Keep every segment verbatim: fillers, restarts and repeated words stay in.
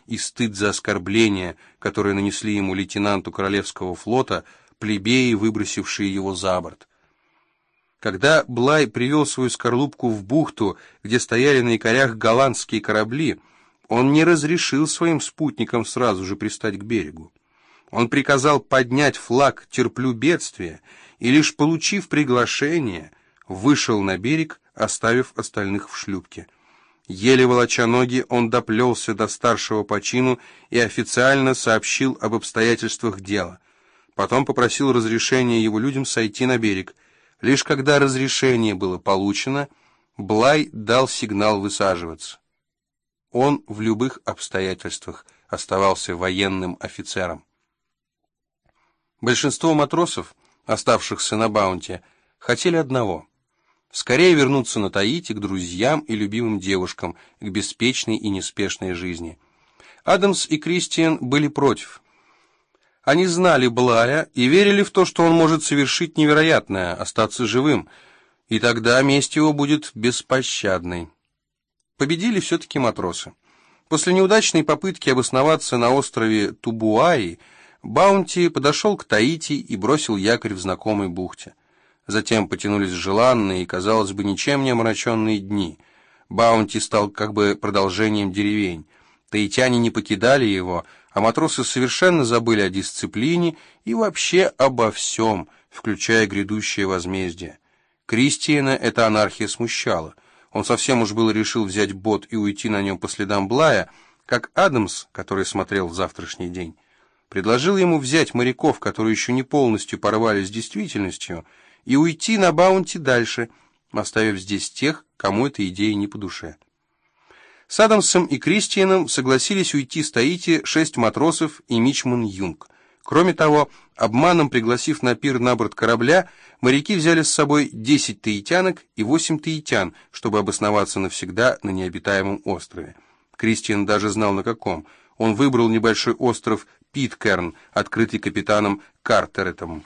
и стыд за оскорбление, которое нанесли ему лейтенанту Королевского флота, плебеи, выбросившие его за борт. Когда Блай привел свою скорлупку в бухту, где стояли на якорях голландские корабли, он не разрешил своим спутникам сразу же пристать к берегу. Он приказал поднять флаг «Терплю бедствия» и, лишь получив приглашение, вышел на берег, оставив остальных в шлюпке. Еле волоча ноги, он доплелся до старшего по чину и официально сообщил об обстоятельствах дела. Потом попросил разрешения его людям сойти на берег. Лишь когда разрешение было получено, Блай дал сигнал высаживаться. Он в любых обстоятельствах оставался военным офицером. Большинство матросов, оставшихся на Баунти, хотели одного — скорее вернуться на Таити к друзьям и любимым девушкам, к беспечной и неспешной жизни. Адамс и Кристиан были против. Они знали Блая и верили в то, что он может совершить невероятное, остаться живым, и тогда месть его будет беспощадной. Победили все-таки матросы. После неудачной попытки обосноваться на острове Тубуаи, Баунти подошел к Таити и бросил якорь в знакомой бухте. Затем потянулись желанные и, казалось бы, ничем не омраченные дни. Баунти стал как бы продолжением деревень. Таитяне не покидали его, а матросы совершенно забыли о дисциплине и вообще обо всем, включая грядущее возмездие. Кристиана эта анархия смущала. Он совсем уж было решил взять бот и уйти на нем по следам Блая, как Адамс, который смотрел в завтрашний день, предложил ему взять моряков, которые еще не полностью порвали с действительностью, и уйти на Баунти дальше, оставив здесь тех, кому эта идея не по душе. С Адамсом и Кристианом согласились уйти с Таити шесть матросов и мичман Юнг. Кроме того, обманом пригласив на пир на борт корабля, моряки взяли с собой десять таитянок и восемь таитян, чтобы обосноваться навсегда на необитаемом острове. Кристиан даже знал на каком. Он выбрал небольшой остров Питкерн, открытый капитаном Картеретом.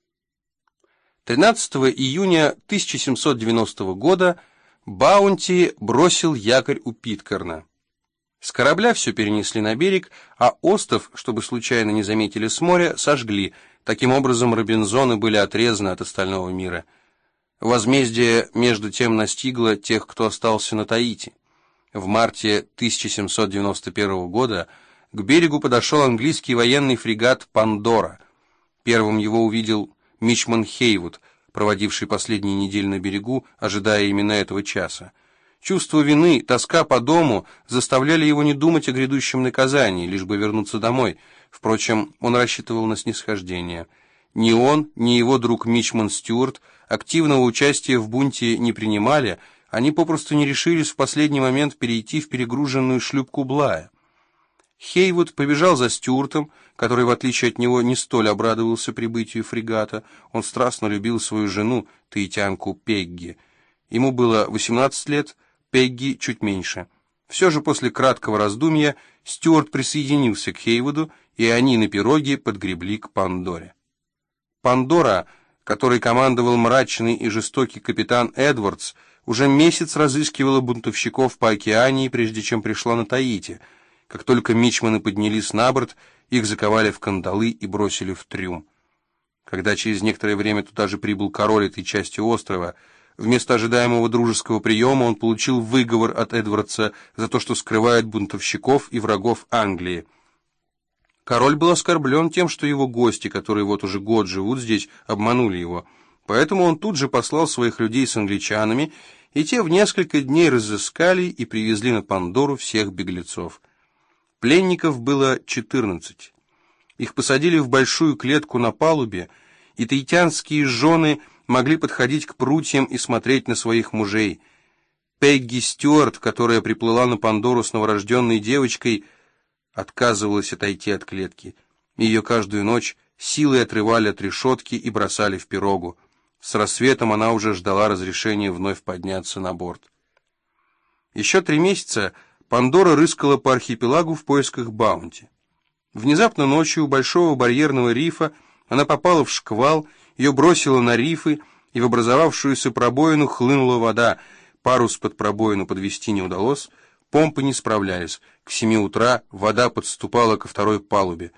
тринадцатого июня тысяча семьсот девяностого года Баунти бросил якорь у Питкерна. С корабля все перенесли на берег, а остов, чтобы случайно не заметили с моря, сожгли. Таким образом, Робинзоны были отрезаны от остального мира. Возмездие, между тем, настигло тех, кто остался на Таити. В марте тысяча семьсот девяносто первого года к берегу подошел английский военный фрегат «Пандора». Первым его увидел мичман Хейвуд, проводивший последние недели на берегу, ожидая именно этого часа. Чувство вины, тоска по дому заставляли его не думать о грядущем наказании, лишь бы вернуться домой. Впрочем, он рассчитывал на снисхождение. Ни он, ни его друг мичман Стюарт активного участия в бунте не принимали, они попросту не решились в последний момент перейти в перегруженную шлюпку Блая. Хейвуд побежал за Стюартом, который, в отличие от него, не столь обрадовался прибытию фрегата. Он страстно любил свою жену, таитянку Пегги. Ему было восемнадцать лет, Пегги чуть меньше. Все же после краткого раздумья Стюарт присоединился к Хейвуду, и они на пироге подгребли к Пандоре. Пандора, которой командовал мрачный и жестокий капитан Эдвардс, уже месяц разыскивала бунтовщиков по океании, прежде чем пришла на Таити. Как только мичманы поднялись на борт, их заковали в кандалы и бросили в трюм. Когда через некоторое время туда же прибыл король этой части острова, вместо ожидаемого дружеского приема он получил выговор от Эдвардса за то, что скрывает бунтовщиков и врагов Англии. Король был оскорблен тем, что его гости, которые вот уже год живут здесь, обманули его. Поэтому он тут же послал своих людей с англичанами, и те в несколько дней разыскали и привезли на Пандору всех беглецов. Пленников было четырнадцать. Их посадили в большую клетку на палубе, и таитянские жены могли подходить к прутьям и смотреть на своих мужей. Пегги Стюарт, которая приплыла на Пандору с новорожденной девочкой, отказывалась отойти от клетки. Ее каждую ночь силой отрывали от решетки и бросали в пирогу. С рассветом она уже ждала разрешения вновь подняться на борт. Еще три месяца Пандора рыскала по архипелагу в поисках Баунти. Внезапно ночью у большого барьерного рифа она попала в шквал, ее бросило на рифы, и в образовавшуюся пробоину хлынула вода. Парус под пробоину подвести не удалось. Помпы не справлялись. К семи утра вода подступала ко второй палубе.